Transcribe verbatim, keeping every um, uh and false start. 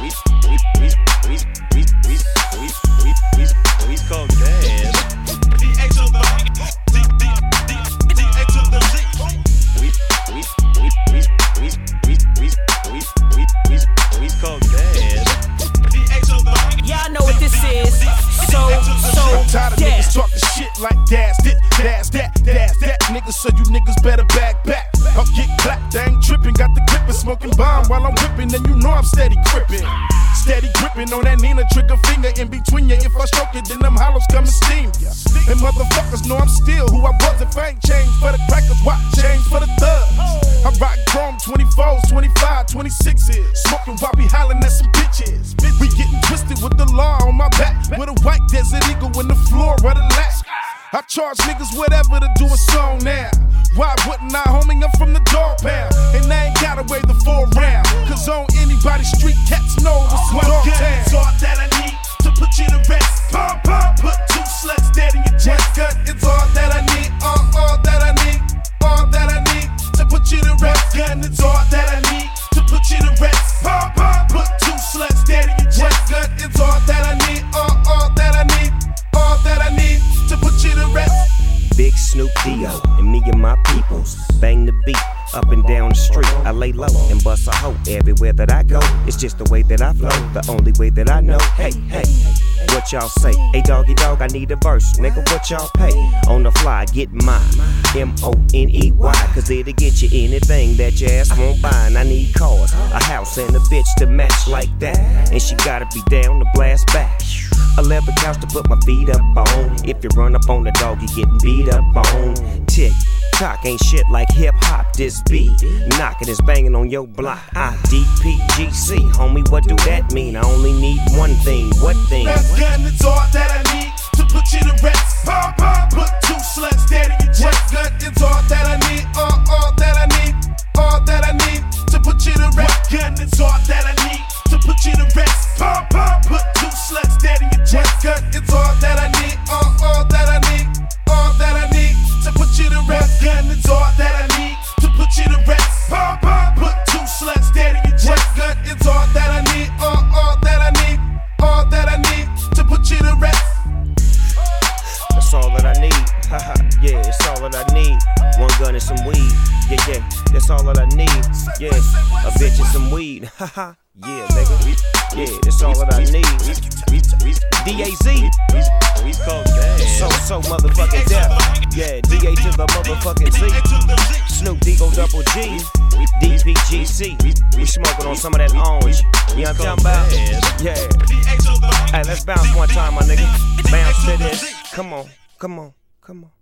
Y'all know what this is. So, so, I'm tired of yeah. niggas talking shit like that's it, that's that, that's that. Niggas, so you niggas better back back. I'll get clapped, I ain't tripping. Got the clippin', smoking bomb while I'm whipping, and you know I'm steady gripping. Steady gripping on that Nina, trigger finger in between ya. If I stroke it, then them hollows come and steam ya. And motherfuckers know I'm still who I was. If I ain't changed for the crackers, why change for the thugs? I rock chrome twenty-fours, twenty-five, twenty-sixes. Smoking while we hollering at some bitches. We getting twisted with the law on my back. With a white Desert Eagle in the floor of the lack. I charge niggas whatever to do a song now. Why wouldn't I, homie? I'm from the dog pound. And I ain't gotta wait the four round. Cause on anybody's street, cats know what's One dog gun town. is all that I need to put you to rest. Pump, pump, put two slugs dead in your chest. One gun is all that I need, all, all that I need, all that I need to put you to rest. Gun is all that I need to put you to rest. Pump, pump, Put two slugs dead in your one chest. gun is all that I need, all, all that I need, all that I need to put you to rest. Big Snoop D-O and me and my peoples bang the beat up and down the street. I lay low and bust a hoe everywhere that I go. It's just the way that I flow, the only way that I know. Hey, hey, what y'all say? Hey, doggy dog, I need a verse. Nigga, what y'all pay? On the fly, get mine. M O N E Y, cause it'll get you anything that your ass won't buy. And I need cars, a house, and a bitch to match like that. And she gotta be down to blast back. A leather couch to put my feet up on. If you run up on the dog, you getting beat up on. Tick tock ain't shit like hip hop. This beat knocking is banging on your block. I D P G C, homie, what do that mean? I only need one thing. What thing? That gun is all that I need to put you to rest. Pump, pump, put two slugs dead in your chest. One gun is all that I need, all, all that I need, all that I need to put you to rest. One gun is all that I need to put you to rest. Pump, pump, put two slugs dead in your chest. One gun is all that I need, all, all that I need, all that I need to put you to rest. One gun is all that I need to put you to rest. Pump, pump, Put two slugs dead in your one chest. gun is all that I need, all, all that I need, all that I need to put you to rest. That's all that I need. Haha, yeah, it's all that I need. One gun and some weed. Yeah, yeah, that's all that I need. Yeah, a bitch and some weed. Haha, yeah, nigga. Yeah, that's all that I need. D A Z. So, so motherfucking deaf. Yeah, D A to the motherfucking Z. Snoop D-O double G. D P G C. We smoking on some of that orange. You know what I'm talking about? Yeah. Hey, let's bounce one time, my nigga. Bounce to this. Come on, come on, come on.